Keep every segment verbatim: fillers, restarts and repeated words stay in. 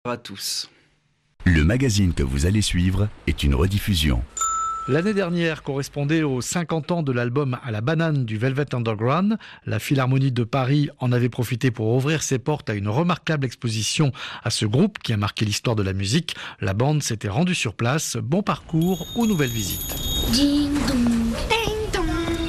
À tous. Le magazine que vous allez suivre est une rediffusion. L'année dernière correspondait aux cinquante ans de l'album À la banane du Velvet Underground. La Philharmonie de Paris en avait profité pour ouvrir ses portes à une remarquable exposition à ce groupe qui a marqué l'histoire de la musique. La bande s'était rendue sur place. Bon parcours ou nouvelle visite. Ding dong, ding dong.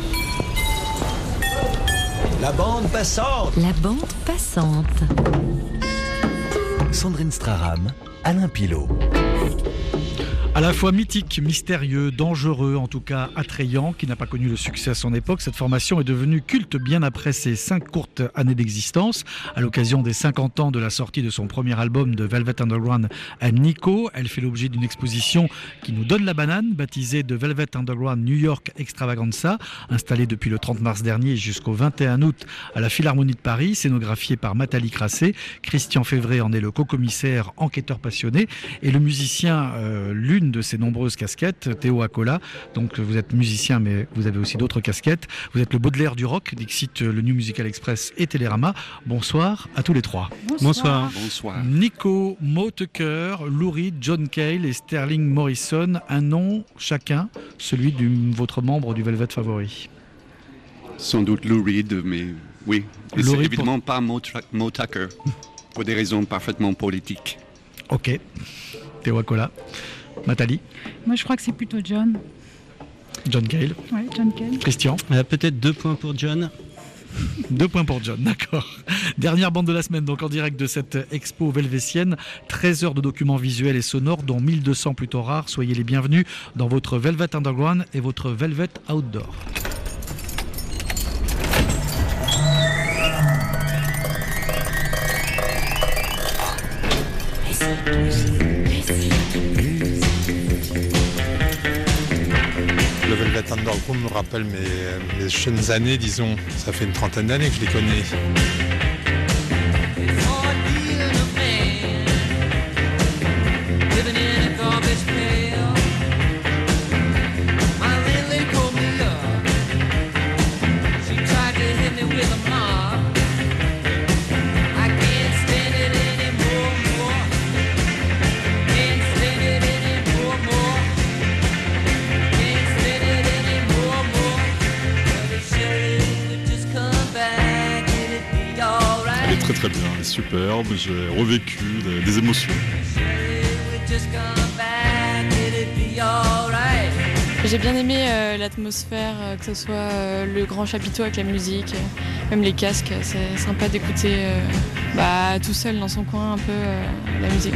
La bande passante. La bande passante. Sandrine Straram, Alain Pilot. À la fois mythique, mystérieux, dangereux, en tout cas attrayant, qui n'a pas connu le succès à son époque, cette formation est devenue culte bien après ses cinq courtes années d'existence. À l'occasion des cinquante ans de la sortie de son premier album de Velvet Underground and Nico, elle fait l'objet d'une exposition qui nous donne la banane, baptisée de Velvet Underground New York Extravaganza, installée depuis le trente mars dernier jusqu'au vingt et un août à la Philharmonie de Paris, scénographiée par Nathalie Crasset. Christian Févret en est le co-commissaire, enquêteur passionné, et le musicien, euh, l'une de ses nombreuses casquettes, Théo Acola. Donc vous êtes musicien, mais vous avez aussi d'autres casquettes. Vous êtes le Baudelaire du rock, Dixit, le New Musical Express et Télérama. Bonsoir à tous les trois. Bonsoir. Bonsoir. Nico, Mo Tucker, Lou Reed, John Cale et Sterling Morrison. Un nom chacun, celui de votre membre du Velvet favori. Sans doute Lou Reed, mais oui. Mais Lou c'est Reed évidemment pour... pas Mo, Tra- Mo Tucker, pour des raisons parfaitement politiques. Ok. Théo Acola. Nathalie. Moi, je crois que c'est plutôt John. John Cale. Ouais, John Cale. Christian. Euh, peut-être deux points pour John. Deux points pour John, d'accord. Dernière bande de la semaine, donc en direct de cette expo velvétienne. treize heures de documents visuels et sonores, dont mille deux cents plutôt rares. Soyez les bienvenus dans votre Velvet Underground et votre Velvet Outdoor. Le Velvet Underground me rappelle mes, mes jeunes années, disons. Ça fait une trentaine d'années que je les connais. Très très bien, superbe, j'ai revécu des, des émotions. J'ai bien aimé euh, l'atmosphère, euh, que ce soit euh, le grand chapiteau avec la musique, euh, même les casques, c'est sympa d'écouter euh, bah, tout seul dans son coin un peu euh, la musique.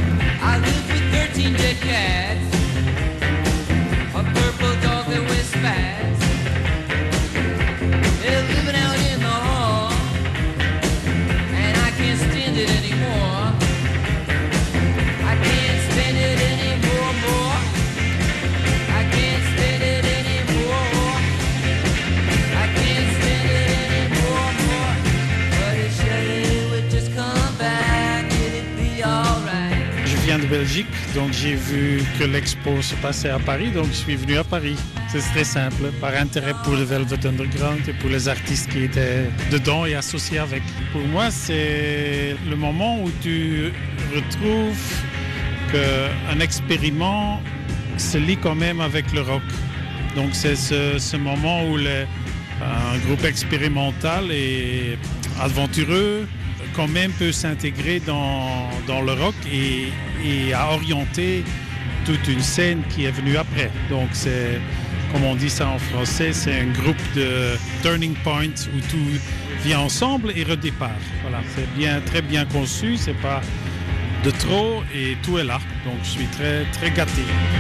De Belgique, donc j'ai vu que l'expo se passait à Paris, donc je suis venu à Paris. C'est très simple, par intérêt pour le Velvet Underground et pour les artistes qui étaient dedans et associés avec. Pour moi, c'est le moment où tu retrouves qu'un expériment se lie quand même avec le rock. Donc c'est ce, ce moment où les, un groupe expérimental et aventureux quand même peut s'intégrer dans, dans le rock et, et à orienter toute une scène qui est venue après. Donc c'est, comme on dit ça en français, c'est un groupe de turning points où tout vient ensemble et redépart. Voilà, c'est bien, très bien conçu, c'est pas de trop et tout est là. Donc je suis très, très gâté.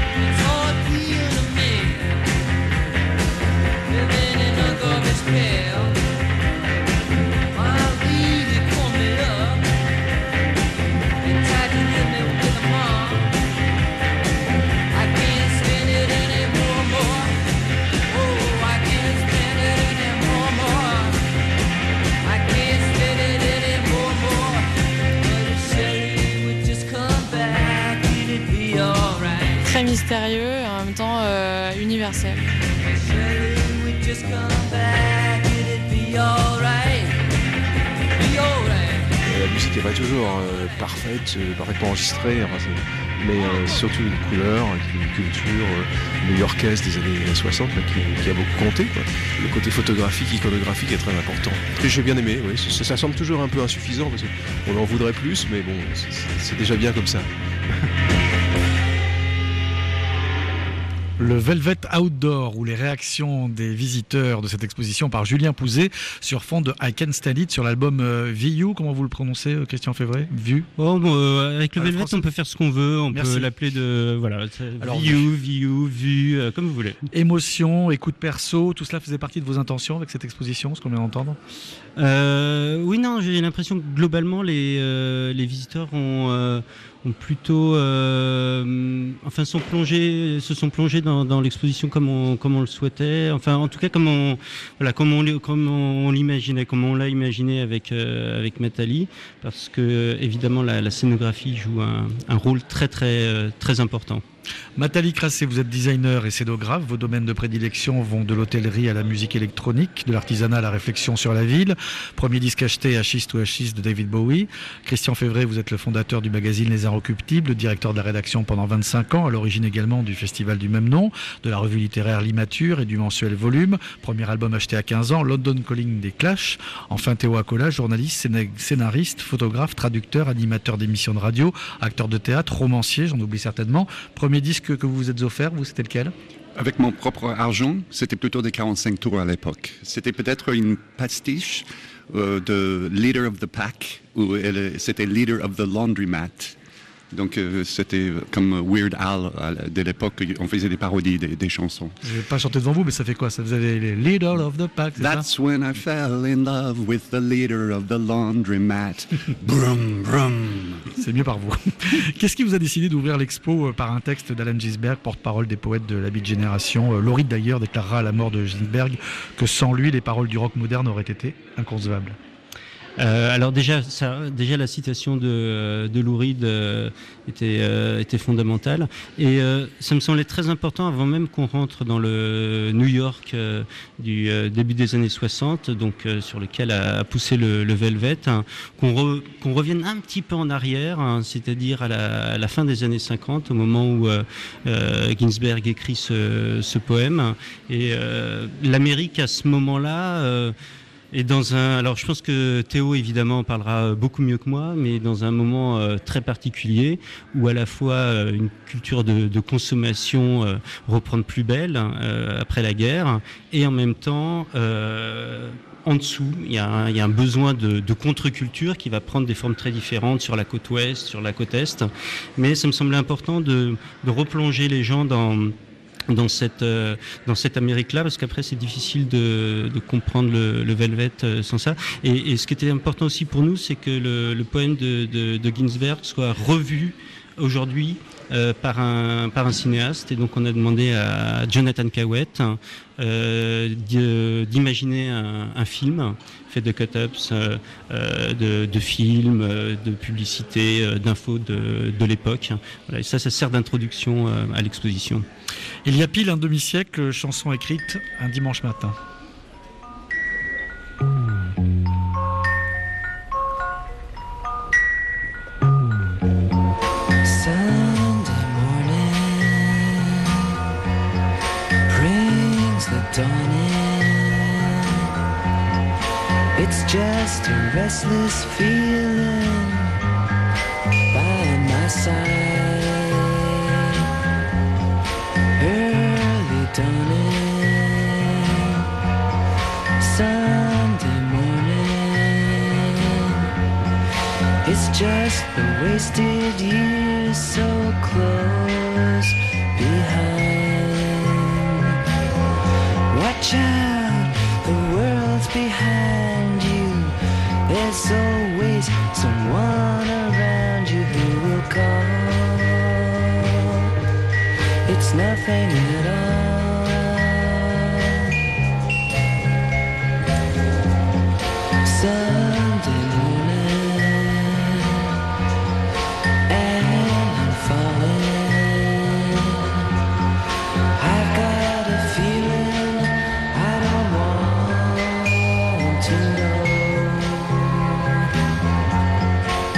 Très mystérieux et en même temps euh, universel. La musique n'est pas toujours euh, parfaite, euh, parfaitement enregistrée, enfin, mais euh, surtout une couleur, une culture euh, new-yorkaise des années soixante là, qui, qui a beaucoup compté, quoi. Le côté photographique, iconographique est très important. Et j'ai bien aimé, oui, ça, ça semble toujours un peu insuffisant parce qu'on en voudrait plus, mais bon, c'est, c'est déjà bien comme ça. Le Velvet Outdoor, ou les réactions des visiteurs de cette exposition par Julien Pouzet sur fond de I Can't Stand It sur l'album euh, View. Comment vous le prononcez, euh, Christian Février? View. Oh, bon, euh, avec le ah, Velvet, on peut faire ce qu'on veut. On Merci. peut l'appeler de voilà. Alors, View, View, Vue, euh, comme vous voulez. Émotion, écoute perso, tout cela faisait partie de vos intentions avec cette exposition, ce qu'on vient d'entendre. Euh, oui, non, j'ai l'impression que globalement les euh, les visiteurs ont euh, ont plutôt, euh, enfin, sont plongés, se sont plongés dans, dans l'exposition comme on, comme on le souhaitait. Enfin, en tout cas, comme on, voilà, comme on, comme on l'imaginait, comme on l'a imaginé avec euh, avec Nathalie, parce que évidemment la, la scénographie joue un, un rôle très très très important. Nathalie Crassé, vous êtes designer et scénographe. Vos domaines de prédilection vont de l'hôtellerie à la musique électronique, de l'artisanat à la réflexion sur la ville. Premier disque acheté, Achis to Achis de David Bowie. Christian Février, vous êtes le fondateur du magazine Les Inrecuptibles, directeur de la rédaction pendant vingt-cinq ans, à l'origine également du festival du même nom, de la revue littéraire L'Immature et du mensuel Volume. Premier album acheté à quinze ans, London Calling des Clash. Enfin, Théo Acola, journaliste, scénariste, photographe, traducteur, animateur d'émissions de radio, acteur de théâtre, romancier, j'en oublie certainement. Premier disque que vous vous êtes offert, vous, c'était lequel? Avec mon propre argent, c'était plutôt des quarante-cinq tours à l'époque. C'était peut-être une pastiche euh, de Leader of the Pack, où elle, c'était Leader of the Laundromat. Donc euh, c'était comme Weird Al euh, de l'époque, on faisait des parodies des, des chansons. Je vais pas chanter devant vous, mais ça fait quoi? Ça, vous avez les Leader of the Pack, c'est That's ça? when I fell in love with the leader of the laundromat. Brum, brum. C'est mieux par vous. Qu'est-ce qui vous a décidé d'ouvrir l'expo par un texte d'Allen Ginsberg, porte-parole des poètes de la Beat Génération? Laurie d'ailleurs déclarera à la mort de Ginsberg que sans lui, les paroles du rock moderne auraient été inconcevables. Euh, alors déjà, ça, déjà la citation de, de Lou Reed euh, était, euh, était fondamentale, et euh, ça me semblait très important avant même qu'on rentre dans le New York euh, du euh, début des années soixante, donc euh, sur lequel a, a poussé le, le Velvet, hein, qu'on, re, qu'on revienne un petit peu en arrière, hein, c'est-à-dire à la, à la fin des années cinquante, au moment où euh, euh, Ginsberg écrit ce, ce poème, et euh, l'Amérique à ce moment-là. Euh, Et dans un, alors je pense que Théo évidemment parlera beaucoup mieux que moi, mais dans un moment euh, très particulier où à la fois euh, une culture de, de consommation euh, reprend de plus belle euh, après la guerre, et en même temps euh, en dessous il y a un, il y a un besoin de, de contre-culture qui va prendre des formes très différentes sur la côte ouest, sur la côte est, mais ça me semblait important de, de replonger les gens dans dans cette euh, dans cette Amérique-là, parce qu'après c'est difficile de, de comprendre le, le Velvet euh, sans ça. Et, et ce qui était important aussi pour nous, c'est que le, le poème de, de, de Ginsberg soit revu aujourd'hui euh, par un par un cinéaste. Et donc on a demandé à Jonathan Cawet euh, d'imaginer un, un film fait de cut-ups, euh, de, de films, de publicités, euh, d'infos de, de l'époque. Voilà, et ça, ça sert d'introduction euh, à l'exposition. Il y a pile un demi-siècle, chanson écrite un dimanche matin. Sunday morning brings the dawn in. It's just a restless feeling by my side. Early dawning, Sunday morning. It's just the wasted years so close behind. Watch out, the world's behind you. There's always someone around you who will call. It's nothing at all. Sunday morning, and I'm falling. I've got a feeling I don't want to know.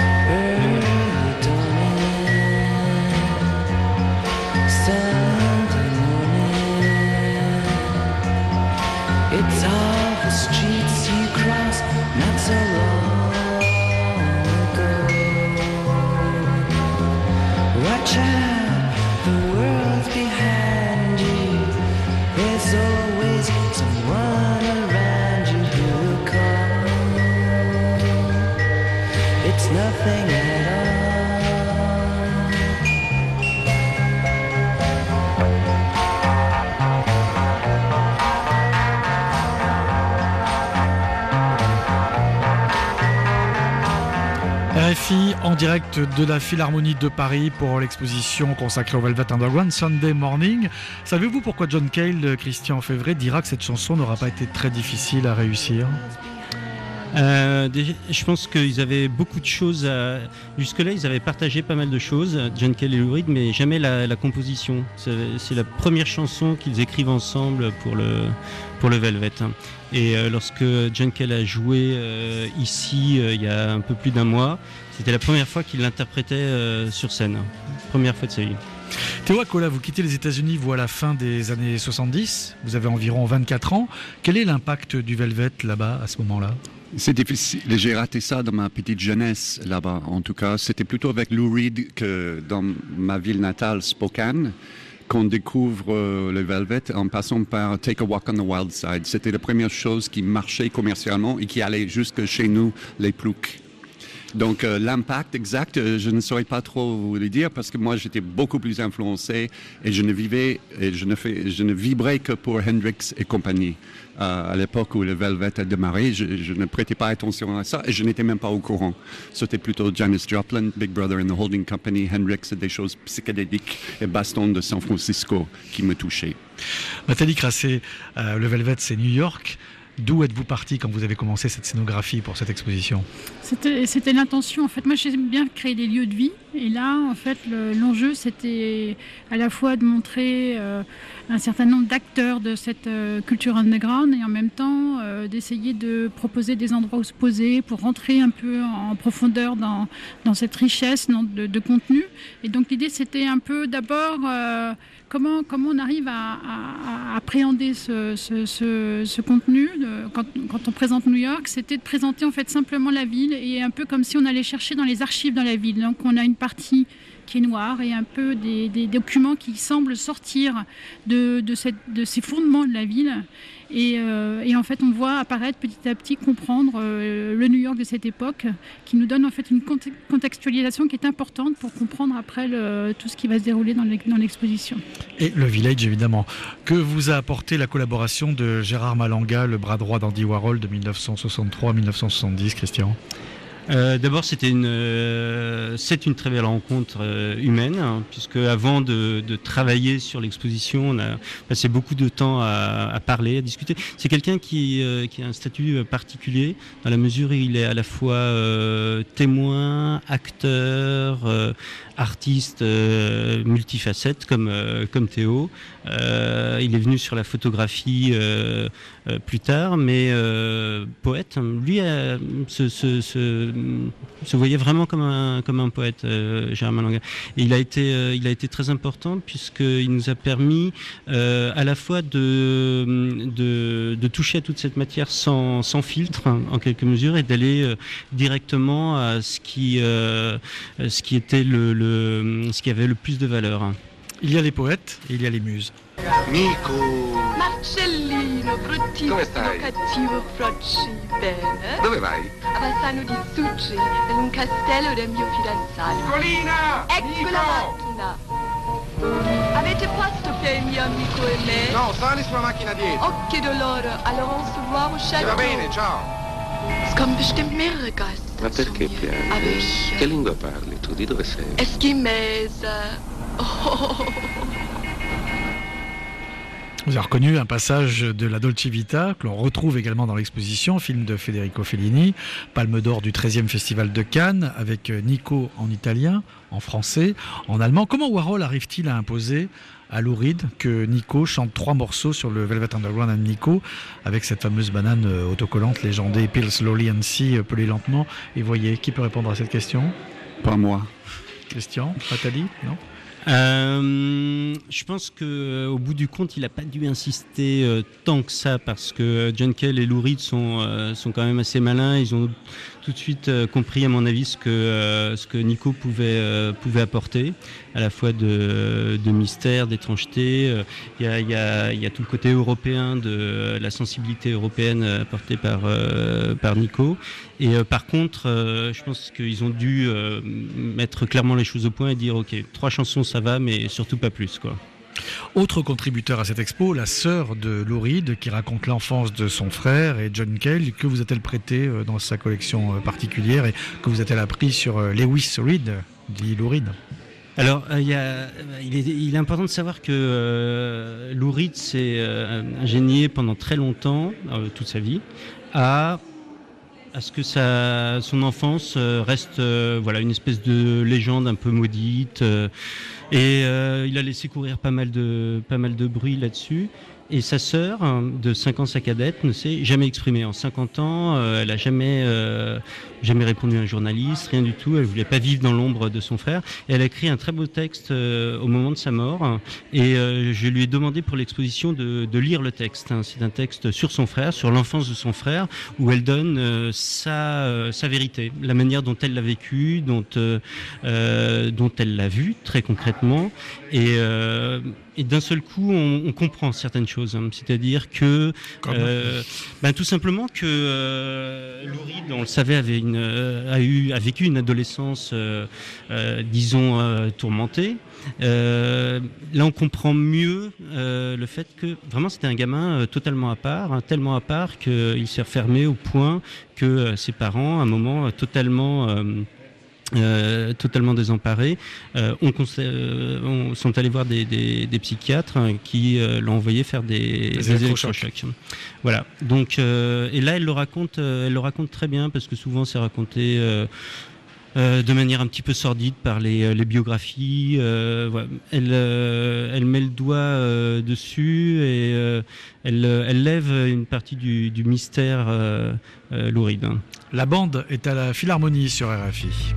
child, the world's behind you. There's always someone around you who'll call. It's nothing at all. R F I en direct de la Philharmonie de Paris pour l'exposition consacrée au Velvet Underground, Sunday Morning. Savez-vous pourquoi John Cale, Christian Févret, dira que cette chanson n'aura pas été très difficile à réussir ? Euh, déjà, je pense qu'ils avaient beaucoup de choses à... Jusque-là, ils avaient partagé pas mal de choses, John Cale et Lou Reed, mais jamais la, la composition. C'est, c'est la première chanson qu'ils écrivent ensemble pour le, pour le Velvet. Et euh, lorsque John Cale a joué euh, ici, euh, il y a un peu plus d'un mois, c'était la première fois qu'il l'interprétait euh, sur scène. Première fois de sa vie. Théo Accola, vous quittez les États-Unis, vous, à la fin des années soixante-dix. Vous avez environ vingt-quatre ans. Quel est l'impact du Velvet là-bas, à ce moment-là ? C'est difficile. J'ai raté ça dans ma petite jeunesse là-bas. En tout cas, c'était plutôt avec Lou Reed que dans ma ville natale, Spokane, qu'on découvre euh, le Velvet en passant par Take a Walk on the Wild Side. C'était la première chose qui marchait commercialement et qui allait jusque chez nous, les ploucs. Donc euh, l'impact exact, euh, je ne saurais pas trop vous le dire parce que moi j'étais beaucoup plus influencé et je ne vivais et je ne fais, je ne vibrais que pour Hendrix et compagnie. Euh, à l'époque où le Velvet a démarré, je, je ne prêtais pas attention à ça et je n'étais même pas au courant. C'était plutôt Janis Joplin, Big Brother and the Holding Company, Hendrix et des choses psychédéliques et Baston de San Francisco qui me touchaient. Nathalie Crassé, euh, le Velvet c'est New York. D'où êtes-vous parti quand vous avez commencé cette scénographie pour cette exposition ? C'était, c'était l'intention. En fait, moi, j'aime bien créer des lieux de vie. Et là, en fait, le, l'enjeu, c'était à la fois de montrer euh, un certain nombre d'acteurs de cette euh, culture underground et en même temps euh, d'essayer de proposer des endroits où se poser pour rentrer un peu en profondeur dans, dans cette richesse de, de contenu. Et donc, l'idée, c'était un peu d'abord... Euh, Comment, comment on arrive à, à, à appréhender ce, ce, ce, ce contenu de, quand, quand on présente New York, c'était de présenter en fait simplement la ville et un peu comme si on allait chercher dans les archives dans la ville. Donc on a une partie qui est noire et un peu des, des documents qui semblent sortir de, de, cette, de ces fondements de la ville. Et, euh, et en fait, on voit apparaître petit à petit, comprendre euh, le New York de cette époque, qui nous donne en fait une contextualisation qui est importante pour comprendre après le, tout ce qui va se dérouler dans, dans l'exposition. Et le Village, évidemment. Que vous a apporté la collaboration de Gérard Malanga, le bras droit d'Andy Warhol de dix-neuf cent soixante-trois à dix-neuf cent soixante-dix, Christian ? Euh, d'abord, c'était une, euh, c'est une très belle rencontre euh, humaine, hein, puisque avant de, de travailler sur l'exposition, on a passé beaucoup de temps à, à parler, à discuter. C'est quelqu'un qui, euh, qui a un statut particulier, dans la mesure où il est à la fois euh, témoin, acteur, euh, artiste euh, multifacette comme, euh, comme Théo. Euh, il est venu sur la photographie euh, euh, plus tard, mais euh, poète. Lui euh, se, se, se, se voyait vraiment comme un, comme un poète, euh, Gérard Malanga. Et il a été, euh, il a été très important puisqu'il nous a permis euh, à la fois de, de, de toucher à toute cette matière sans, sans filtre, hein, en quelque mesure, et d'aller euh, directement à ce qui, euh, ce qui était le, le ce qui avait le plus de valeur. Il y a les poètes et il y a les muses. Nico! Marcellino, bruttissimo, cattivo frocci, bene? Dove vai? A Bassano di Succi, in un castello del mio fidanzato. Nicolina! Ecco Nico! la macchina. Avete posto per il mio amico e me? No, sali sulla macchina dietro. Oh, che dolore, allora on se voit au château. Va bene, ciao. Es kommen bestimmt mehrere Geister. Ma perché piangi? Aber ich... Che lingua parli tu? Di dove sei? Eschimese. Oh. Vous avez reconnu un passage de la Dolce Vita que l'on retrouve également dans l'exposition, film de Federico Fellini, Palme d'or du treizième Festival de Cannes, avec Nico en italien, en français, en allemand. Comment Warhol arrive-t-il à imposer à Lou Reed que Nico chante trois morceaux sur le Velvet Underground and Nico, avec cette fameuse banane autocollante légendée, Peel Slowly and See, pelez lentement et voyez. Qui peut répondre à cette question ? Pas moi. Christian, Nathalie, non ? Euh, je pense que au bout du compte, il n'a pas dû insister euh, tant que ça, parce que John Cale et Lou Reed sont, euh, sont quand même assez malins. Ils ont tout de suite euh, compris, à mon avis, ce que, euh, ce que Nico pouvait, euh, pouvait apporter, à la fois de, de mystère, d'étrangeté. Il y a, y a, y a tout le côté européen, de la sensibilité européenne apportée par, euh, par Nico. Et euh, par contre, euh, je pense qu'ils ont dû euh, mettre clairement les choses au point et dire ok, trois chansons ça va, mais surtout pas plus, quoi. Autre contributeur à cette expo, la sœur de Lou Reed, qui raconte l'enfance de son frère et John Cale. Que vous a-t-elle prêté dans sa collection particulière et que vous a-t-elle appris sur Lewis Reed, dit Lou Reed? Alors, euh, y a, il, est, il est important de savoir que euh, Lou Reed s'est euh, ingénié pendant très longtemps, euh, toute sa vie, à... à ce que sa, son enfance euh, reste euh, voilà, une espèce de légende un peu maudite. Euh, et euh, il a laissé courir pas mal de, pas mal de bruit là-dessus. Et sa sœur, de cinq ans, sa cadette, ne s'est jamais exprimée. En cinquante ans, euh, elle n'a jamais, euh, jamais répondu à un journaliste, rien du tout. Elle ne voulait pas vivre dans l'ombre de son frère. Et elle a écrit un très beau texte euh, au moment de sa mort. Et euh, je lui ai demandé pour l'exposition de, de lire le texte. Hein. C'est un texte sur son frère, sur l'enfance de son frère, où elle donne euh, sa, euh, sa vérité, la manière dont elle l'a vécu, dont, euh, euh, dont elle l'a vu, très concrètement. Et... Euh, Et d'un seul coup, on, on comprend certaines choses. Hein. C'est-à-dire que, euh, ben, tout simplement que euh, Lou Reed, on le savait, avait une, euh, a, eu, a vécu une adolescence, euh, euh, disons, euh, tourmentée. Euh, là, on comprend mieux euh, le fait que vraiment c'était un gamin euh, totalement à part, hein, tellement à part qu'il s'est refermé au point que euh, ses parents, à un moment, euh, totalement... Euh, Euh, totalement désemparés, euh, on, euh, on sont allés voir des, des, des psychiatres hein, qui euh, l'ont envoyé faire des, des, des électrochocs. Voilà. Donc, euh, et là, elle le raconte, euh, elle le raconte très bien parce que souvent c'est raconté euh, euh, de manière un petit peu sordide par les, les biographies. Euh, voilà. Elle, euh, elle met le doigt euh, dessus et euh, elle, elle lève une partie du, du mystère euh, euh, Lou Reed. La bande est à la Philharmonie sur R F I.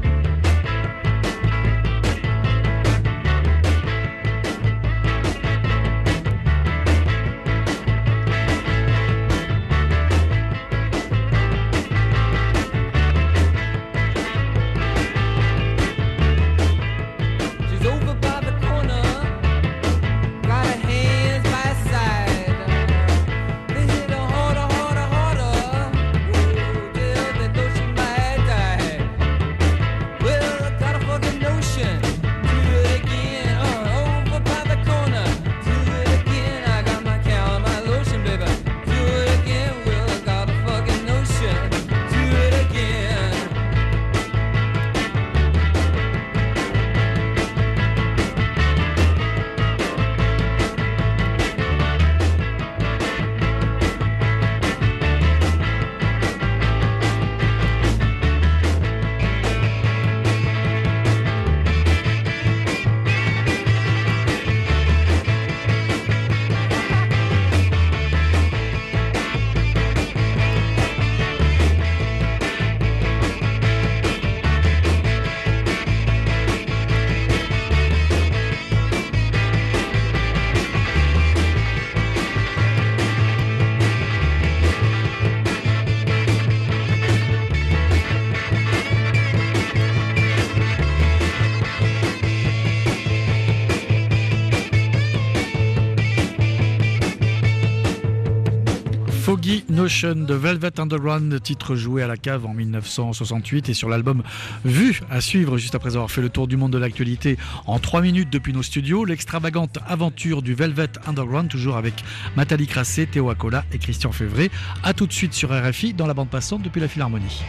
Foggy Notion de Velvet Underground, titre joué à la cave en dix-neuf cent soixante-huit et sur l'album Vue à suivre juste après avoir fait le tour du monde de l'actualité en trois minutes depuis nos studios, l'extravagante aventure du Velvet Underground, toujours avec Nathalie Crassé, Théo Acola et Christian Févret. A tout de suite sur R F I dans la bande passante depuis la Philharmonie.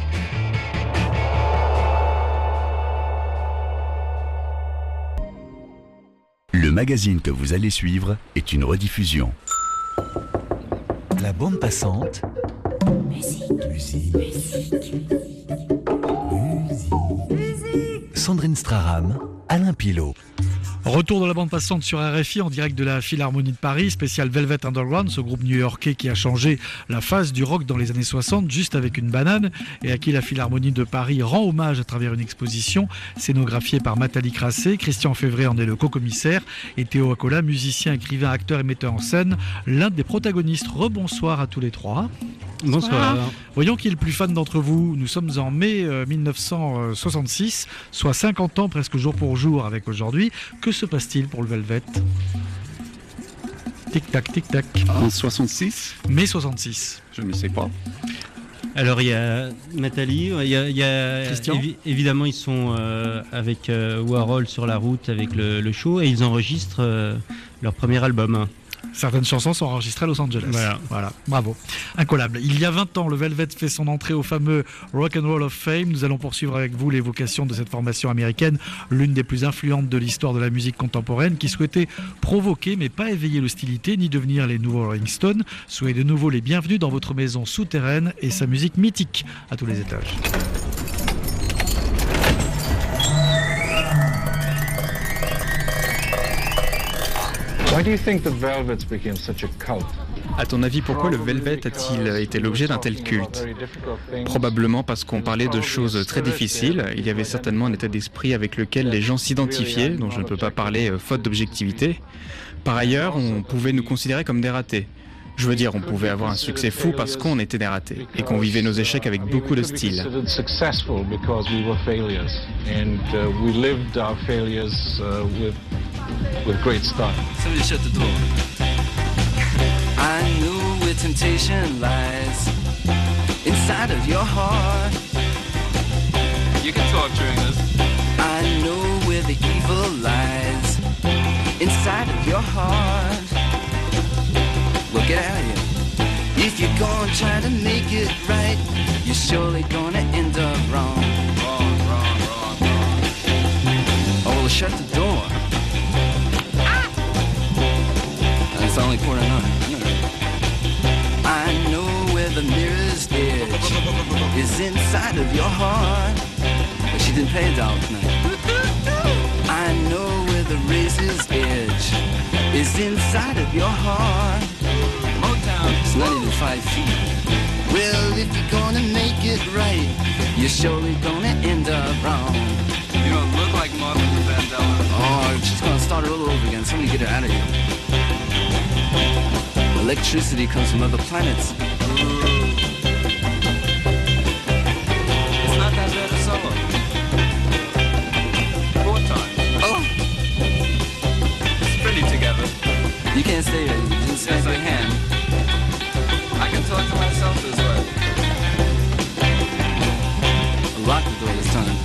Le magazine que vous allez suivre est une rediffusion. La bande passante. Musique. Musique. Musique. Musique. Sandrine Straram, Alain Pilot. Retour de la bande passante sur R F I en direct de la Philharmonie de Paris, spécial Velvet Underground, ce groupe new-yorkais qui a changé la face du rock dans les années soixante, juste avec une banane, et à qui la Philharmonie de Paris rend hommage à travers une exposition scénographiée par Nathalie Crassé. Christian Févret en est le co-commissaire, et Théo Acola, musicien, écrivain, acteur et metteur en scène, l'un des protagonistes. Rebonsoir à tous les trois. Bonsoir. Voyons qui est le plus fan d'entre vous. Nous sommes en mai euh, mille neuf cent soixante-six, soit cinquante ans presque jour pour jour avec aujourd'hui. Que se passe-t-il pour le Velvet ? Tic-tac, tic-tac. En soixante-six ? mai soixante-six. Je ne sais pas. Alors il y a Nathalie, il y a, il y a Christian. évi- évidemment ils sont euh, avec euh, Warhol sur la route avec le, le show et ils enregistrent euh, leur premier album. Certaines chansons sont enregistrées à Los Angeles. Voilà. Voilà, bravo. Incollable. Il y a vingt ans, le Velvet fait son entrée au fameux Rock and Roll of Fame. Nous allons poursuivre avec vous l'évocation de cette formation américaine, l'une des plus influentes de l'histoire de la musique contemporaine, qui souhaitait provoquer mais pas éveiller l'hostilité ni devenir les nouveaux Rolling Stones. Soyez de nouveau les bienvenus dans votre maison souterraine et sa musique mythique à tous les étages. Why do you think the Velvets became such a cult? À ton avis, pourquoi le Velvet a-t-il été l'objet d'un tel culte ? Probablement parce qu'on parlait de choses très difficiles. Il y avait certainement un état d'esprit avec lequel les gens s'identifiaient, dont je ne peux pas parler euh, faute d'objectivité. Par ailleurs, on pouvait nous considérer comme des ratés. Je veux dire, on pouvait avoir un succès fou parce qu'on était des ratés et qu'on vivait nos échecs avec beaucoup de style. Successful because we were failures, and uh, we lived our failures uh, with with great style. Somebody shut the door. I knew where temptation lies inside of your heart. You can talk during this. I know where the evil lies inside of your heart. Well, get out of here. If you're gonna try to make it right, you're surely gonna end up wrong. Wrong, wrong, wrong, wrong. Oh, well, shut the door. Ah! It's only quarter nine. I know where the mirror's edge is inside of your heart. But she didn't pay a dollar tonight. I know where the razor's edge is inside of your heart. Motown. It's not even five feet. Well, if you're gonna make it right, you're surely gonna end up wrong. You don't look like Martha Vandella. Oh, she's gonna start it all over again. Somebody get her out of here. Electricity comes from other planets. It's not that bad a solo. Four times. Oh! It's pretty together. You can't stay there. You just smack Yes, I your hand. I can talk to myself this way. Lock the door this time.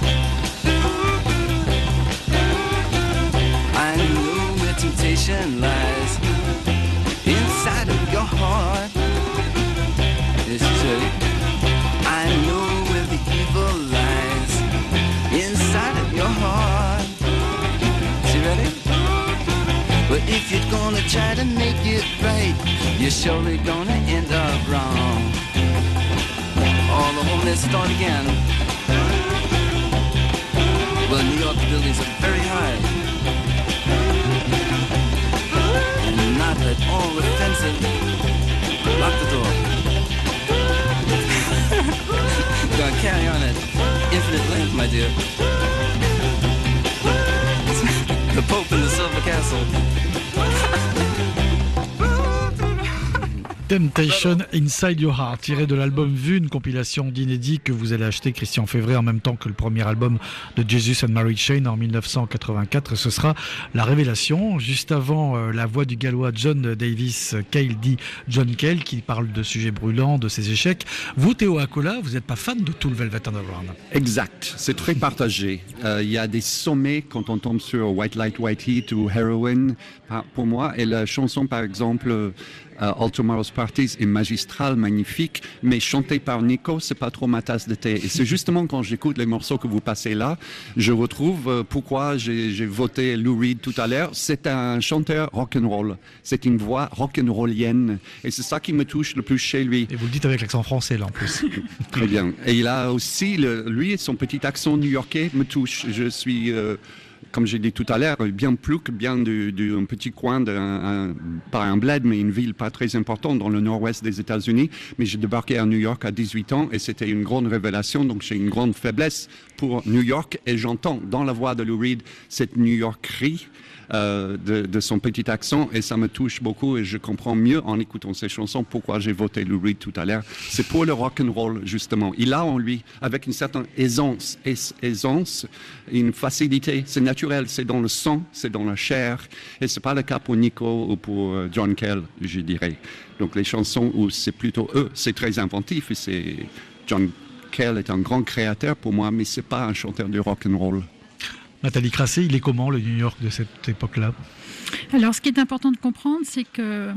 I know where temptation lies inside of your heart. Yes, you said it. I know where the evil lies inside of your heart. See, ready? But if you're gonna try to make it right, you're surely gonna end up wrong. Oh, the whole mess start again. Well, New York buildings are very high, and not at all offensive. Lock the door. We're gonna carry on at infinite length, my dear. The Pope in the Silver Castle. Temptation Inside Your Heart, tiré de l'album Vue, une compilation d'inédits que vous allez acheter, Christian Février, en même temps que le premier album de Jesus and Mary Chain en mille neuf cent quatre-vingt-quatre. Ce sera la révélation. Juste avant, euh, la voix du gallois John Davis, Cale dit John Cale, qui parle de sujets brûlants, de ses échecs. Vous, Théo Acola, vous n'êtes pas fan de tout le Velvet Underground. Exact, c'est très partagé. Euh, Il y a des sommets quand on tombe sur White Light, White Heat ou Heroin, pour moi. Et la chanson, par exemple, Uh, All Tomorrow's Parties est magistrale, magnifique, mais chanté par Nico, c'est pas trop ma tasse de thé. Et c'est justement quand j'écoute les morceaux que vous passez là, je retrouve euh, pourquoi j'ai, j'ai voté Lou Reed tout à l'heure. C'est un chanteur rock'n'roll. C'est une voix rock'n'rollienne. Et c'est ça qui me touche le plus chez lui. Et vous le dites avec l'accent français là en plus. Très bien. Et il a aussi, le, lui et son petit accent new-yorkais me touche. Je suis... Euh, comme j'ai dit tout à l'heure, bien plus que bien d'un petit coin, de, un, pas un bled, mais une ville pas très importante dans le nord-ouest des États-Unis. Mais j'ai débarqué à New York à dix-huit ans et c'était une grande révélation. Donc j'ai une grande faiblesse pour New York et j'entends dans la voix de Lou Reed cette New Yorkerie euh, de, de son petit accent et ça me touche beaucoup et je comprends mieux en écoutant ces chansons pourquoi j'ai voté Lou Reed tout à l'heure. C'est pour le rock and roll justement. Il a en lui, avec une certaine aisance, aisance, une facilité. C'est naturel, c'est dans le sang, c'est dans la chair et c'est pas le cas pour Nico ou pour John Cale, je dirais. Donc les chansons où c'est plutôt eux, c'est très inventif et c'est John Cale est un grand créateur pour moi, mais c'est pas un chanteur de rock and roll. Nathalie Crassé, il est comment le New York de cette époque-là? Alors, ce qui est important de comprendre, c'est que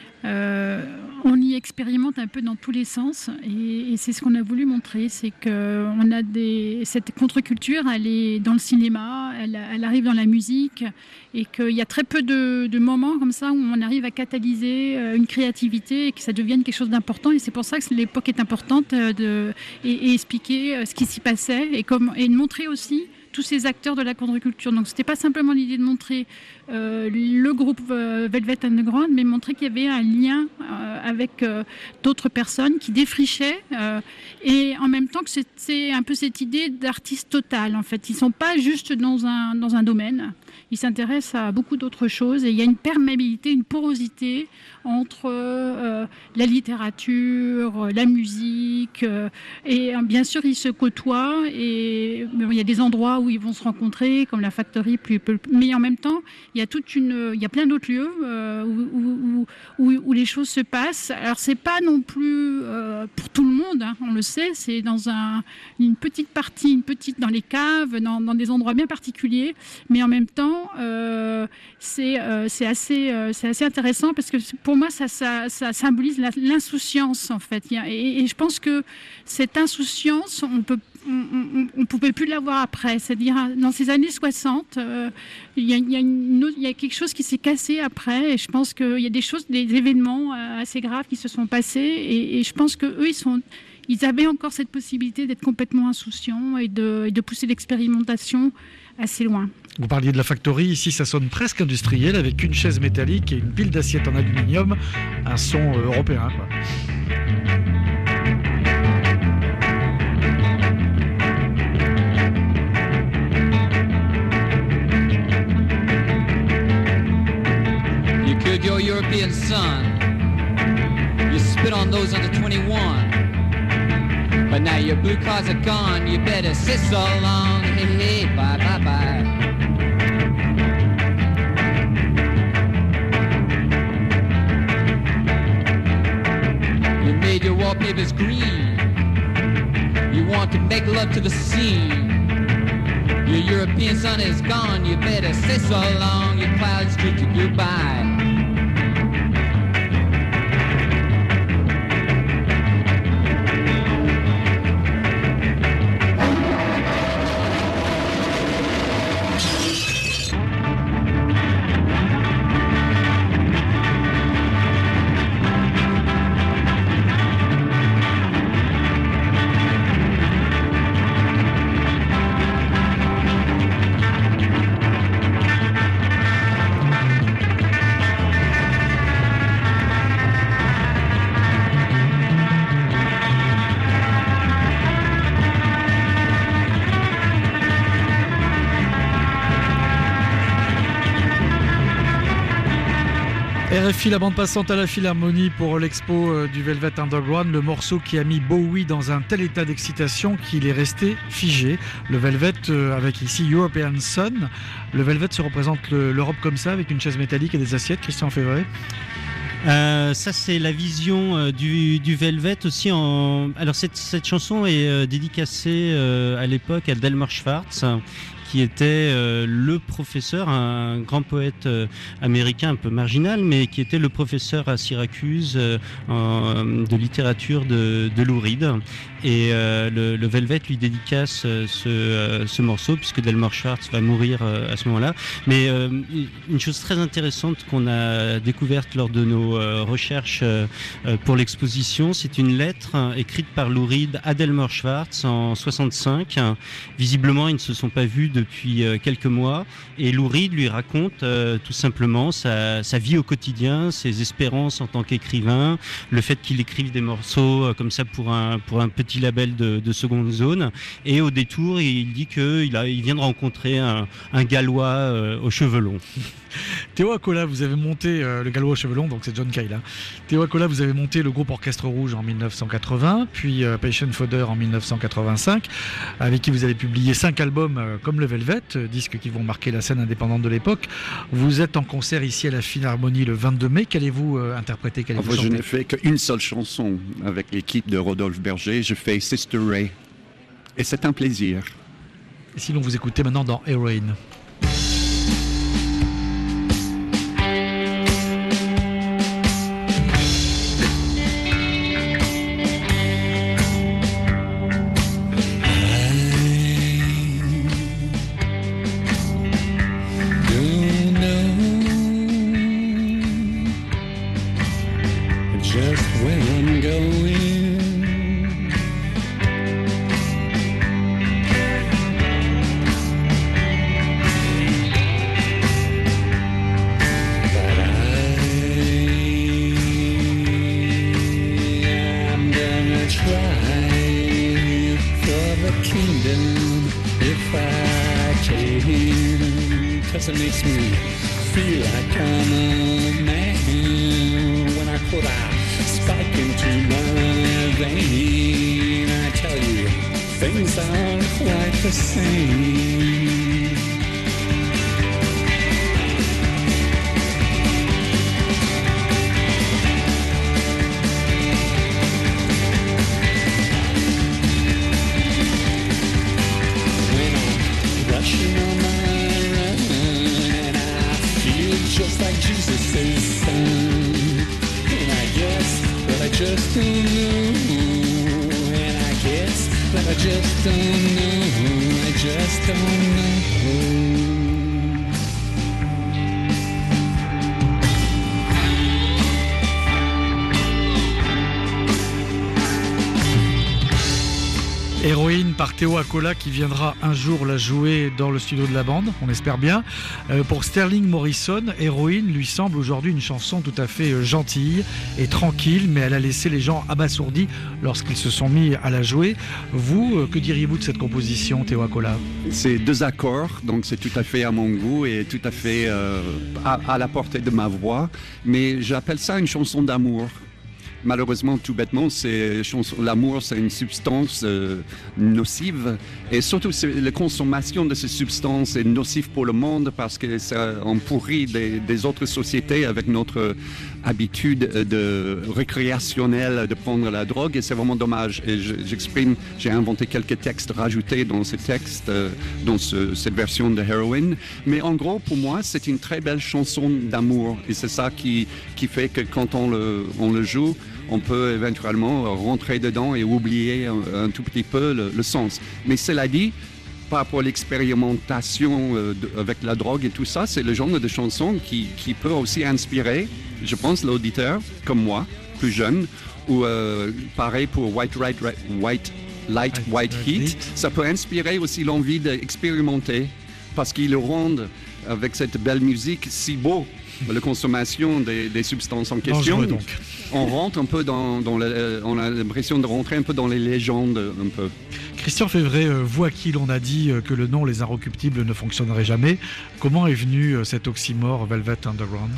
euh, on y expérimente un peu dans tous les sens, et, et c'est ce qu'on a voulu montrer, c'est que on a des, cette contre-culture, elle est dans le cinéma, elle, elle arrive dans la musique, et qu'il y a très peu de, de moments comme ça où on arrive à catalyser une créativité et que ça devienne quelque chose d'important. Et c'est pour ça que l'époque est importante de, et, et expliquer ce qui s'y passait et, comme, et de montrer aussi tous ces acteurs de la contre-culture. Donc c'était pas simplement l'idée de montrer euh, le groupe euh, Velvet Underground, mais montrer qu'il y avait un lien euh, avec euh, d'autres personnes qui défrichaient euh, et en même temps que c'est un peu cette idée d'artiste total en fait. Ils sont pas juste dans un, dans un domaine, ils s'intéressent à beaucoup d'autres choses et il y a une perméabilité, une porosité entre euh, la littérature, la musique euh, et euh, bien sûr ils se côtoient et bon, il y a des endroits où ils vont se rencontrer comme la Factory, mais en même temps il y a toute une, il y a plein d'autres lieux euh, où, où, où, où les choses se passent. Alors c'est pas non plus euh, pour tout le monde, hein, on le sait, c'est dans un, une petite partie, une petite dans les caves, dans, dans des endroits bien particuliers, mais en même temps euh, c'est euh, c'est assez, euh, c'est assez intéressant parce que pour moi ça, ça, ça symbolise l'insouciance en fait. Et, et je pense que cette insouciance, on peut on ne pouvait plus l'avoir après. C'est-à-dire, dans ces années soixante, euh, il y a, y a une autre, y a quelque chose qui s'est cassé après. Et je pense qu'il y a des choses, des événements assez graves qui se sont passés. Et, et je pense qu'eux, ils, sont, ils avaient encore cette possibilité d'être complètement insouciants et de, et de pousser l'expérimentation assez loin. Vous parliez de la Factory, ici ça sonne presque industriel avec une chaise métallique et une pile d'assiettes en aluminium, un son euh, européen, quoi. You could your European son, you spit on those under twenty-one, but now your blue cards are gone, you better sit so long, hey hey, bye bye bye. You made your wallpapers green, you want to make love to the scene. Your European sun is gone, you better say so long, your clouds treat you goodbye. R F I, la bande passante à la Philharmonie pour l'expo du Velvet Underground, le morceau qui a mis Bowie dans un tel état d'excitation qu'il est resté figé. Le Velvet avec ici European Sun. Le Velvet se représente l'Europe comme ça avec une chaise métallique et des assiettes, Christian Févret. Euh, ça c'est la vision euh, du, du Velvet aussi en... Alors cette, cette chanson est euh, dédicacée euh, à l'époque à Delmar Schwartz, qui était euh, le professeur, un grand poète euh, américain un peu marginal, mais qui était le professeur à Syracuse euh, en, de littérature de, de Lou Reed. Et euh, le, le Velvet lui dédicace euh, ce, euh, ce morceau, puisque Delmar Schwartz va mourir euh, à ce moment-là. Mais euh, une chose très intéressante qu'on a découverte lors de nos euh, recherches euh, pour l'exposition, c'est une lettre euh, écrite par Lou Reed à Delmar Schwartz en soixante-cinq. Visiblement, ils ne se sont pas vus depuis depuis euh, quelques mois. Et Lou Reed lui raconte euh, tout simplement sa, sa vie au quotidien, ses espérances en tant qu'écrivain, le fait qu'il écrive des morceaux euh, comme ça pour un, pour un petit label de, de seconde zone. Et au détour, il dit qu'il a, il vient de rencontrer un, un Gallois euh, aux cheveux longs. Théo Acola, vous avez monté euh, le Gallois aux cheveux longs, donc c'est John Cale. Hein. Théo Acola, vous avez monté le groupe Orchestre Rouge en dix-neuf cent quatre-vingts, puis euh, Patient Fodder en dix-neuf cent quatre-vingt-cinq, avec qui vous avez publié cinq albums euh, comme le Velvet, euh, disques qui vont marquer la scène indépendante de l'époque. Vous êtes en concert ici à la Philharmonie le vingt-deux mai. Qu'allez-vous euh, interpréter? Qu'allez-vous Enfin, je chanter? n'ai fait qu'une seule chanson avec l'équipe de Rodolphe Berger. Je fais Sister Ray. Et c'est un plaisir. Et sinon, vous écoutez maintenant dans Heroin. It makes me feel like I'm a man when I put a spike into my vein. I tell you, things aren't quite the same. When I'm rushing on my just like Jesus' son. And I guess that I just don't know. And I guess that I just don't know. I just don't know. Héroïne par Théo Acola qui viendra un jour la jouer dans le studio de la bande, on espère bien. Euh, pour Sterling Morrison, Héroïne lui semble aujourd'hui une chanson tout à fait gentille et tranquille, mais elle a laissé les gens abasourdis lorsqu'ils se sont mis à la jouer. Vous, euh, que diriez-vous de cette composition, Théo Acola? C'est deux accords, donc c'est tout à fait à mon goût et tout à fait euh, à, à la portée de ma voix, mais j'appelle ça une chanson d'amour. Malheureusement, tout bêtement, c'est, l'amour, c'est une substance euh, nocive. Et surtout, c'est, la consommation de ces substances est nocive pour le monde parce que ça en pourrit des, des autres sociétés avec notre habitude de récréationnelle de prendre la drogue. Et c'est vraiment dommage. Et je, j'exprime, j'ai inventé quelques textes rajoutés dans ces textes, euh, dans ce, cette version de Heroin. Mais en gros, pour moi, c'est une très belle chanson d'amour. Et c'est ça qui, qui fait que quand on le, on le joue, on peut éventuellement rentrer dedans et oublier un, un tout petit peu le, le sens. Mais cela dit, par rapport à l'expérimentation euh, de, avec la drogue et tout ça, c'est le genre de chanson qui, qui peut aussi inspirer, je pense, l'auditeur, comme moi, plus jeune, ou euh, pareil pour White, right, right, White Light, White Heat, ça peut inspirer aussi l'envie d'expérimenter, parce qu'ils le rendent avec cette belle musique si beau. La consommation des, des substances en question. Dangereux, donc. On rentre un peu dans, dans la, on a l'impression de rentrer un peu dans les légendes, un peu. Christian Févret, vous à qui l'on a dit que le nom Les Inrecuptibles ne fonctionnerait jamais, comment est venu cet oxymore Velvet Underground?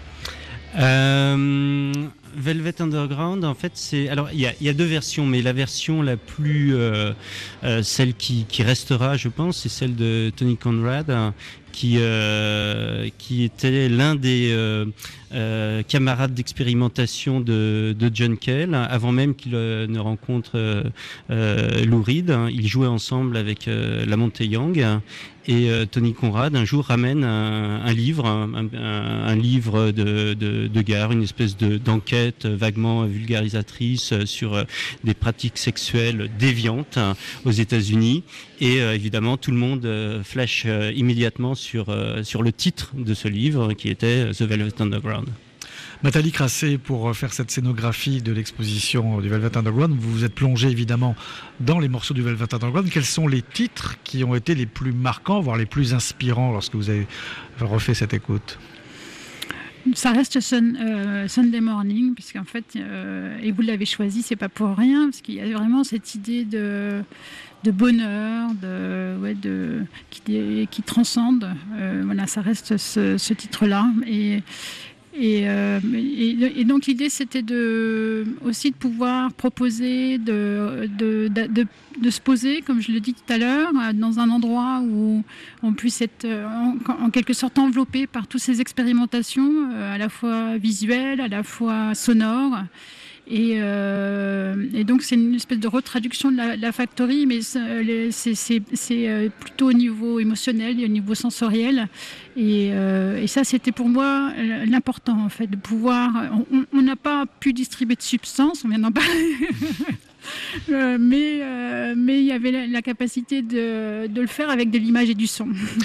Euh, Velvet Underground, en fait, c'est. Alors, il y, y a deux versions, mais la version la plus. Euh, euh, celle qui, qui restera, je pense, c'est celle de Tony Conrad, hein, qui, euh, qui était l'un des euh, euh, camarades d'expérimentation de, de John Cale, avant même qu'il euh, ne rencontre euh, euh, Lou Reed. Hein. Ils jouaient ensemble avec euh, la Monte Young. Et euh, Tony Conrad, un jour, ramène un, un livre, un, un, un livre de, de, de gare, une espèce de, d'enquête vaguement vulgarisatrice sur euh, des pratiques sexuelles déviantes hein, aux États-Unis. Et euh, évidemment, tout le monde euh, flash euh, immédiatement sur, euh, sur le titre de ce livre, qui était The Velvet Underground. Nathalie Crassé, pour faire cette scénographie de l'exposition du Velvet Underground, vous vous êtes plongé évidemment dans les morceaux du Velvet Underground. Quels sont les titres qui ont été les plus marquants, voire les plus inspirants lorsque vous avez refait cette écoute ? Ça reste sun, euh, Sunday Morning, puisqu'en fait, euh, et vous l'avez choisi, c'est pas pour rien, parce qu'il y a vraiment cette idée de, de bonheur, de, ouais, de, qui, qui transcende. Euh, voilà, ça reste ce, ce titre-là. Et, et, euh, et, et donc l'idée, c'était de, aussi de pouvoir proposer, de, de, de, de, de se poser, comme je le dis tout à l'heure, dans un endroit où on puisse être en, en quelque sorte enveloppé par toutes ces expérimentations, à la fois visuelles, à la fois sonores. Et, euh, et donc c'est une espèce de retraduction de la, la Factory, mais c'est, c'est, c'est, c'est plutôt au niveau émotionnel et au niveau sensoriel. Et, euh, et ça, c'était pour moi l'important, en fait, de pouvoir... On n'a pas pu distribuer de substances, on vient d'en parler. euh, mais euh, mais il y avait la, la capacité de, de le faire avec de l'image et du son.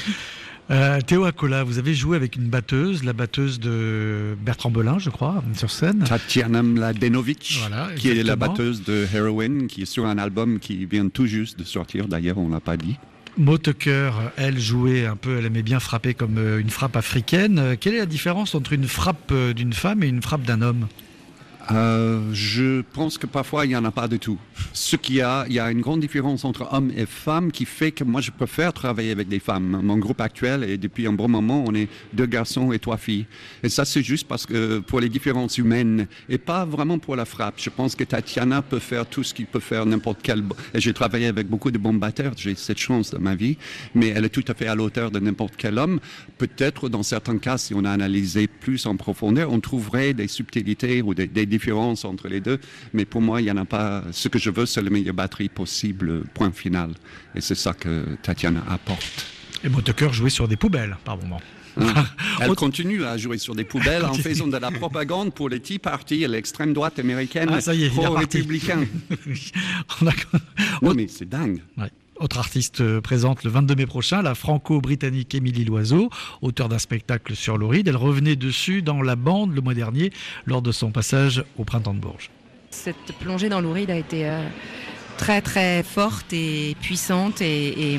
Euh, Théo Acola, vous avez joué avec une batteuse, la batteuse de Bertrand Belin, je crois, sur scène. Tatiana Mladenovic, voilà, qui est la batteuse de Heroin, qui est sur un album qui vient tout juste de sortir, d'ailleurs, on ne l'a pas dit. Mo Tucker, elle jouait un peu, elle aimait bien frapper comme une frappe africaine. Quelle est la différence entre une frappe d'une femme et une frappe d'un homme ? Euh, je pense que parfois il n'y en a pas du tout. Ce qu'il y a, il y a une grande différence entre hommes et femmes qui fait que moi je préfère travailler avec des femmes. Mon groupe actuel, et depuis un bon moment, on est deux garçons et trois filles. Et ça c'est juste parce que pour les différences humaines et pas vraiment pour la frappe. Je pense que Tatiana peut faire tout ce qu'il peut faire n'importe quel. Et j'ai travaillé avec beaucoup de bons batteurs, j'ai cette chance dans ma vie, mais elle est tout à fait à l'auteur de n'importe quel homme. Peut-être dans certains cas, si on a analysé plus en profondeur, on trouverait des subtilités ou des, des différence entre les deux, mais pour moi, il n'y en a pas. Ce que je veux, c'est la meilleure batterie possible, point final. Et c'est ça que Tatiana apporte. Et Mo Tucker jouait sur des poubelles, par moment. Hein? Elle continue à jouer sur des poubelles en faisant de la propagande pour les Tea Party et l'extrême droite américaine ah, ça y est, pro-républicain. On a... Non, mais c'est dingue. Ouais. Autre artiste présente le vingt-deux mai prochain, la franco-britannique Émilie Loiseau, auteure d'un spectacle sur Lou Reed. Elle revenait dessus dans la bande le mois dernier lors de son passage au Printemps de Bourges. Cette plongée dans Lou Reed a été euh, très très forte et puissante et, et,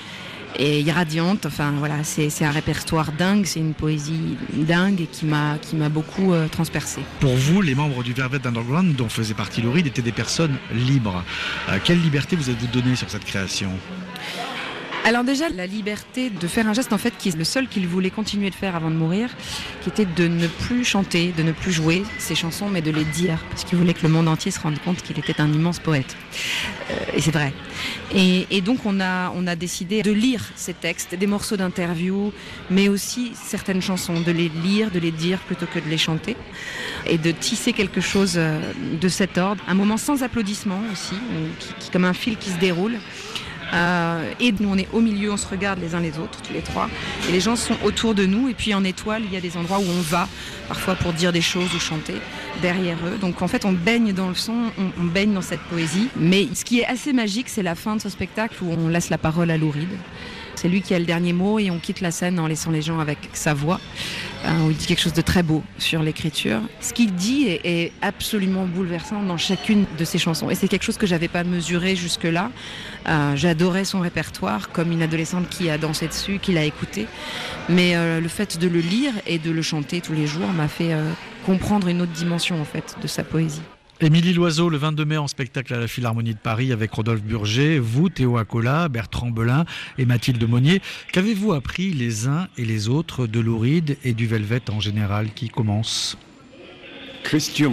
et irradiante. Enfin voilà, c'est, c'est un répertoire dingue, c'est une poésie dingue et qui m'a, qui m'a beaucoup euh, transpercée. Pour vous, les membres du Velvet Underground, dont faisait partie Lou Reed, étaient des personnes libres. Euh, quelle liberté vous êtes-vous donnée sur cette création ? Alors déjà, la liberté de faire un geste en fait qui est le seul qu'il voulait continuer de faire avant de mourir, qui était de ne plus chanter, de ne plus jouer ses chansons, mais de les dire, parce qu'il voulait que le monde entier se rende compte qu'il était un immense poète. Euh, et c'est vrai. Et, et donc on a, on a décidé de lire ces textes, des morceaux d'interview, mais aussi certaines chansons, de les lire, de les dire plutôt que de les chanter, et de tisser quelque chose de cet ordre. Un moment sans applaudissements aussi, qui, qui, comme un fil qui se déroule. Euh, et nous on est au milieu, on se regarde les uns les autres, tous les trois, et les gens sont autour de nous, et puis en étoile il y a des endroits où on va, parfois pour dire des choses ou chanter derrière eux, donc en fait on baigne dans le son, on, on baigne dans cette poésie, mais ce qui est assez magique c'est la fin de ce spectacle où on laisse la parole à Lou Reed. C'est lui qui a le dernier mot et on quitte la scène en laissant les gens avec sa voix. Euh, où il dit quelque chose de très beau sur l'écriture. Ce qu'il dit est, est absolument bouleversant dans chacune de ses chansons. Et c'est quelque chose que je n'avais pas mesuré jusque-là. Euh, j'adorais son répertoire comme une adolescente qui a dansé dessus, qui l'a écouté. Mais euh, le fait de le lire et de le chanter tous les jours m'a fait euh, comprendre une autre dimension en fait, de sa poésie. Émilie Loiseau, le vingt-deux mai en spectacle à la Philharmonie de Paris avec Rodolphe Burger, vous, Théo Acola, Bertrand Belin et Mathilde Monnier. Qu'avez-vous appris les uns et les autres de Lou Reed et du Velvet en général? Qui commence? Christian.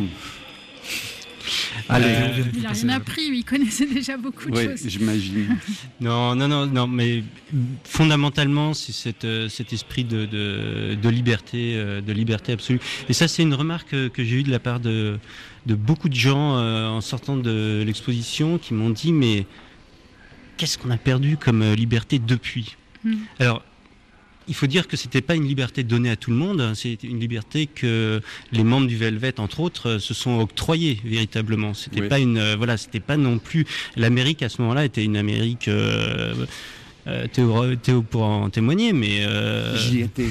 Allez, euh, il n'a rien appris, il connaissait déjà beaucoup de oui, choses. Oui, j'imagine. non, non, non, non, mais fondamentalement, c'est cet, cet esprit de, de, de liberté, de liberté absolue. Et ça, c'est une remarque que, que j'ai eue de la part de, de beaucoup de gens euh, en sortant de l'exposition qui m'ont dit, mais qu'est-ce qu'on a perdu comme liberté depuis ? mmh. Alors, il faut dire que c'était pas une liberté donnée à tout le monde, c'est une liberté que les membres du Velvet, entre autres, se sont octroyés véritablement. C'était oui. pas une, euh, voilà, c'était pas non plus. L'Amérique à ce moment-là était une Amérique euh, euh, Théo, Théo pour en témoigner, mais euh, j'y étais.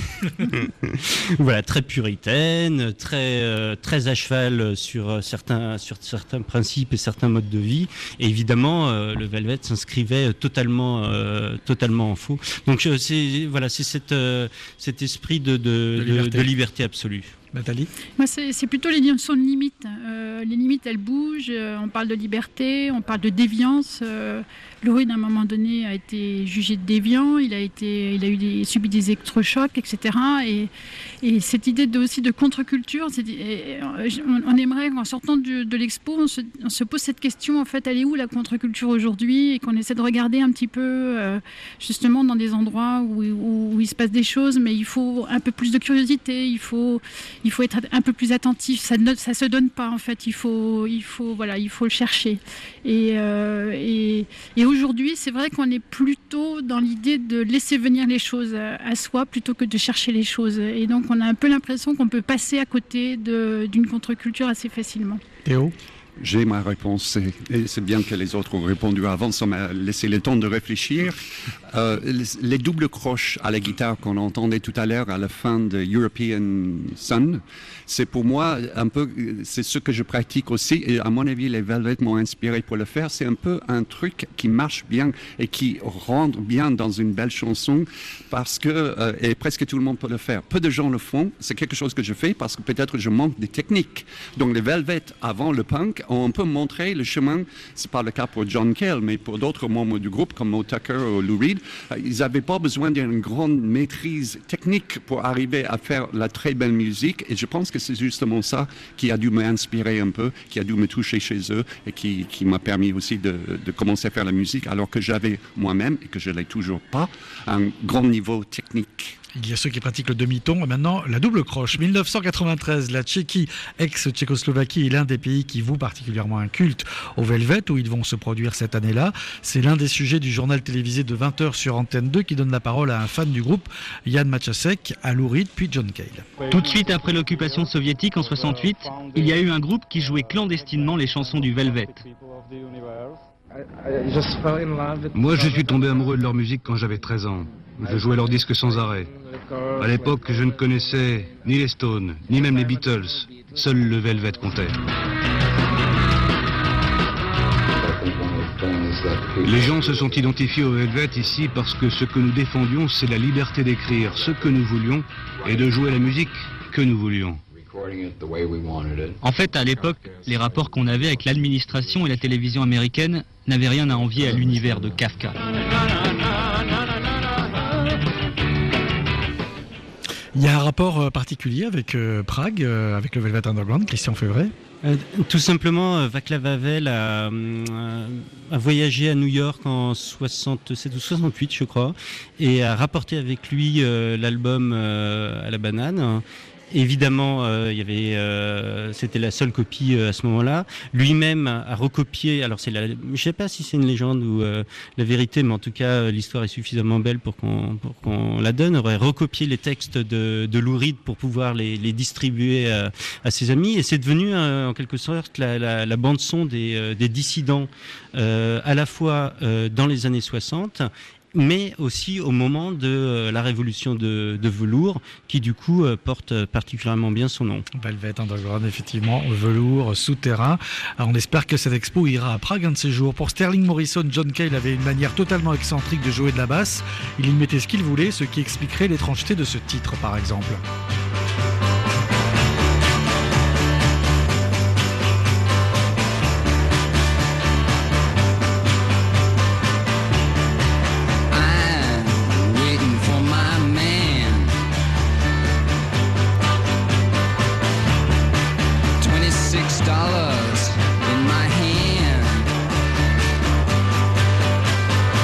Voilà, très puritaine, très euh, très à cheval sur certains sur certains principes et certains modes de vie. Et évidemment, euh, le Velvet s'inscrivait totalement euh, totalement en faux. Donc euh, c'est voilà, c'est cette euh, cet esprit de de, de, liberté. de de liberté absolue. Nathalie ? Moi, c'est, c'est plutôt les notions de limites. Euh, les limites, elles bougent. Euh, on parle de liberté, on parle de déviance. Euh, Lou Reed, à un moment donné, a été jugé de déviant. Il a, été, il a eu des, subi des électrochocs, et cetera. Et, et cette idée de, aussi de contre-culture, c'est, et, on, on aimerait qu'en sortant de, de l'expo, on se, on se pose cette question, en fait, elle est où la contre-culture aujourd'hui ? Et qu'on essaie de regarder un petit peu, euh, justement, dans des endroits où, où, où il se passe des choses, mais il faut un peu plus de curiosité, il faut... Il faut être un peu plus attentif. Ça ne ça se donne pas en fait. Il faut, il faut, voilà, il faut le chercher. Et, euh, et, et aujourd'hui, c'est vrai qu'on est plutôt dans l'idée de laisser venir les choses à, à soi plutôt que de chercher les choses. Et donc, on a un peu l'impression qu'on peut passer à côté de, d'une contre-culture assez facilement. Théo ? J'ai ma réponse, et c'est bien que les autres ont répondu avant, ça m'a laissé le temps de réfléchir. Euh, les, les doubles croches à la guitare qu'on entendait tout à l'heure à la fin de European Sun, c'est pour moi un peu, c'est ce que je pratique aussi, et à mon avis les Velvet m'ont inspiré pour le faire. C'est un peu un truc qui marche bien et qui rentre bien dans une belle chanson, parce que, euh, et presque tout le monde peut le faire. Peu de gens le font, c'est quelque chose que je fais parce que peut-être je manque de technique. Donc les Velvet, avant le punk, on peut montrer le chemin, c'est pas le cas pour John Cale, mais pour d'autres membres du groupe comme Moe Tucker ou Lou Reed, ils n'avaient pas besoin d'une grande maîtrise technique pour arriver à faire la très belle musique, et je pense que c'est justement ça qui a dû m'inspirer un peu, qui a dû me toucher chez eux, et qui, qui m'a permis aussi de, de commencer à faire la musique, alors que j'avais moi-même, et que je ne l'ai toujours pas, un grand niveau technique. Il y a ceux qui pratiquent le demi-ton et maintenant la double croche. dix-neuf cent quatre-vingt-treize, la Tchéquie, ex-Tchécoslovaquie, est l'un des pays qui voue particulièrement un culte au Velvet, où ils vont se produire cette année-là. C'est l'un des sujets du journal télévisé de vingt heures sur Antenne deux qui donne la parole à un fan du groupe, Jan Maciasek, à Lou Reed puis John Cale. Tout de suite après l'occupation soviétique en soixante-huit, il y a eu un groupe qui jouait clandestinement les chansons du Velvet. Moi, je suis tombé amoureux de leur musique quand j'avais treize ans. Je jouais leurs disques sans arrêt. À l'époque, je ne connaissais ni les Stones, ni même les Beatles. Seul le Velvet comptait. Les gens se sont identifiés au Velvet ici parce que ce que nous défendions, c'est la liberté d'écrire ce que nous voulions et de jouer la musique que nous voulions. En fait, à l'époque, les rapports qu'on avait avec l'administration et la télévision américaine n'avaient rien à envier à l'univers de Kafka. Il y a un rapport particulier avec euh, Prague, euh, avec le Velvet Underground, Christian Févret. Euh, tout simplement, euh, Václav Havel a, euh, a voyagé à New York en soixante-sept ou soixante-huit, je crois, et a rapporté avec lui euh, l'album euh, à la banane. Évidemment, euh, il y avait, euh, c'était la seule copie euh, à ce moment-là. Lui-même a, a recopié. Alors, c'est la, je ne sais pas si c'est une légende ou euh, la vérité, mais en tout cas, euh, l'histoire est suffisamment belle pour qu'on, pour qu'on la donne. Aurait recopié les textes de, de Lou Reed pour pouvoir les, les distribuer à, à ses amis, et c'est devenu euh, en quelque sorte la, la, la bande son des, euh, des dissidents, euh, à la fois euh, dans les années soixante. Mais aussi au moment de euh, la révolution de, de velours, qui du coup euh, porte particulièrement bien son nom. Velvet Underground, effectivement, velours, souterrain. Alors, on espère que cette expo ira à Prague un de ces jours. Pour Sterling Morrison, John Cale avait une manière totalement excentrique de jouer de la basse. Il y mettait ce qu'il voulait, ce qui expliquerait l'étrangeté de ce titre, par exemple.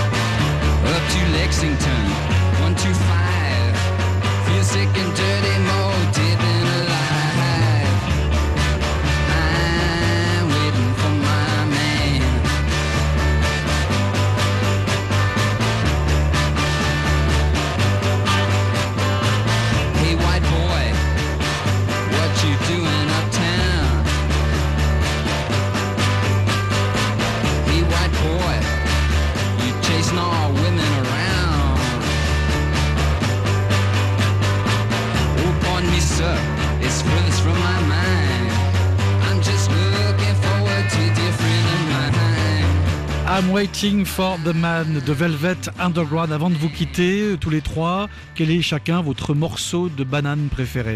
Lexington, one two five. Feel sick and dirty. up, it's released from my mind. I'm just looking forward to a dear friend of mine. I'm Waiting for the Man de Velvet Underground. Avant de vous quitter, tous les trois, quel est chacun votre morceau de banane préféré?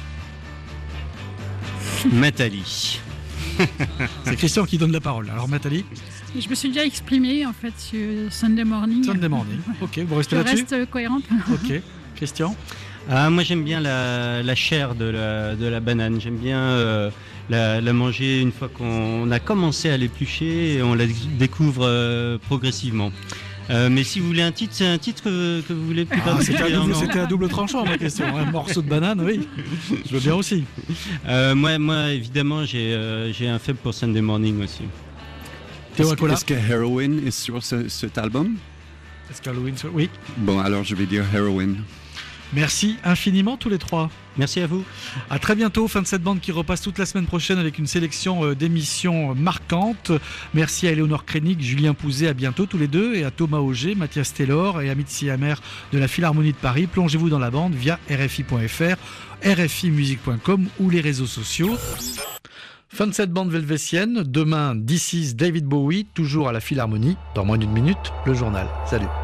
Nathalie. C'est Christian qui donne la parole. Alors Nathalie? Je me suis déjà exprimée en fait sur Sunday Morning. Sunday Morning, ok, vous restez Je là-dessus? reste cohérente. Ok, Christian? Ah, moi j'aime bien la, la chair de la, de la banane, j'aime bien euh, la, la manger une fois qu'on a commencé à l'éplucher et on la découvre euh, progressivement. Euh, mais si vous voulez un titre, c'est un titre que, que vous voulez plus ah, c'était, à double, particulièrement. c'était à double tranchant ma question, un morceau de banane, oui, je veux bien aussi. Euh, moi, moi évidemment j'ai, euh, j'ai un faible pour Sunday Morning aussi. Théo Est-ce, Acola? est-ce que Heroin est sur ce, cet album? Est-ce qu'Halloween... Oui. Bon, alors je vais dire Heroin. Merci infiniment tous les trois. Merci à vous. À très bientôt, fin de cette bande qui repasse toute la semaine prochaine avec une sélection d'émissions marquantes. Merci à Éléonore Krenig, Julien Pouzet, à bientôt tous les deux, et à Thomas Auger, Mathias Taylor et Amit Siamer de la Philharmonie de Paris. Plongez-vous dans la bande via R F I point F R, R F I musique point com ou les réseaux sociaux. Fin de cette bande velvétienne. Demain, This is David Bowie, toujours à la Philharmonie. Dans moins d'une minute, le journal. Salut.